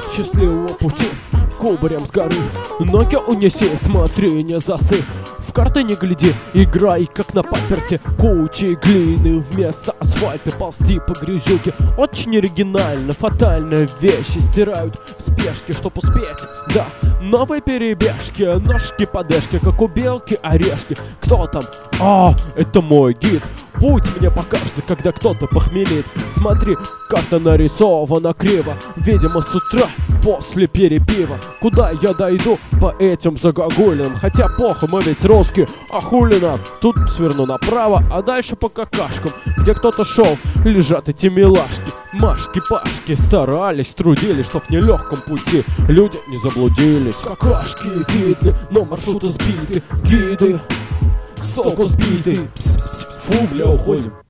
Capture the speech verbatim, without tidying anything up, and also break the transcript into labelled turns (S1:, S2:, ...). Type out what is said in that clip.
S1: Счастливого пути кубарем с горы. Ноги унеси, смотри, не засыпь. В карты не гляди, играй как на паперте. Кучей глины вместо асфальта. Ползти по грязюке очень оригинально. Фатальные вещи стирают в спешке, чтоб успеть. Да, новые перебежки, ножки-подешки, как у белки орешки. Кто там? А, это мой гид. Путь мне покажет, когда кто-то похмелит. Смотри, карта нарисована криво. Видимо, с утра после перепива. Куда я дойду по этим загогулинам? Хотя похуй, мы ведь русские, а хули нам? Тут сверну направо, а дальше по какашкам. Где кто-то шел, лежат эти милашки. Машки-пашки старались, трудились, чтоб в нелегком пути люди не заблудились. Какашки видны, но маршруты сбиты. Гиды с толку сбиты. Фу, бля, уходим.